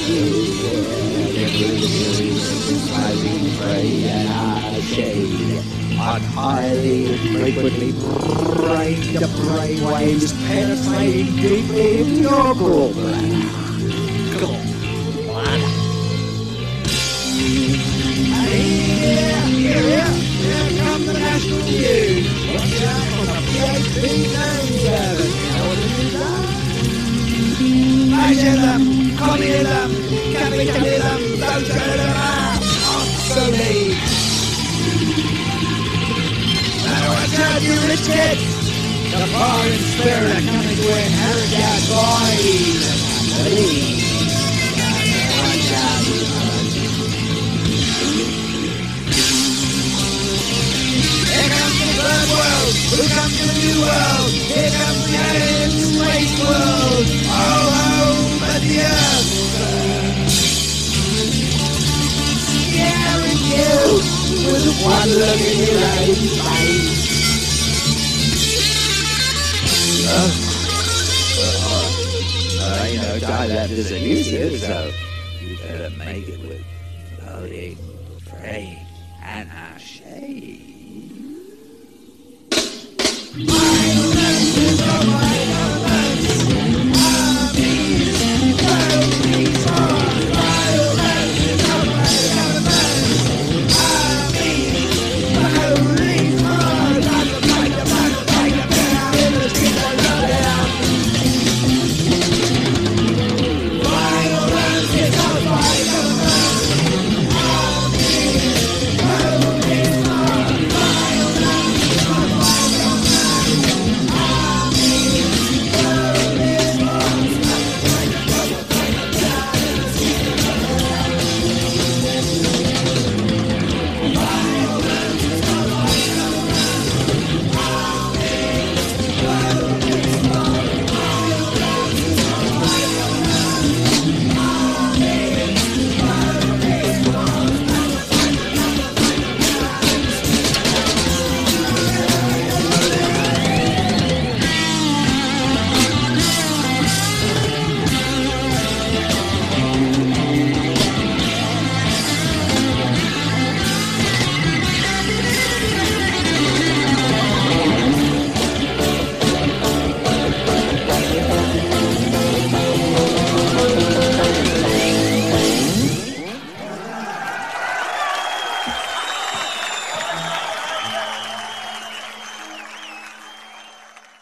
Sliding free and arcade. On highly and frequently brain waves penetrating deeply into your gallbladder. Here comes the National News. Watch out on the PHP News Service. You know what it is, fascism, communism, capitalism, socialism, obsolete. Now watch out, you rich kids. The foreign spirit are coming to inherit your bodies. Please. Watch out, you guys. Here comes the third world. Who comes to the new world? Here comes the alien space world. Oh, home at the earth. Scaring you with one look in your own face. You know, John left us a music, so you better make it with loading, praying, and a shade.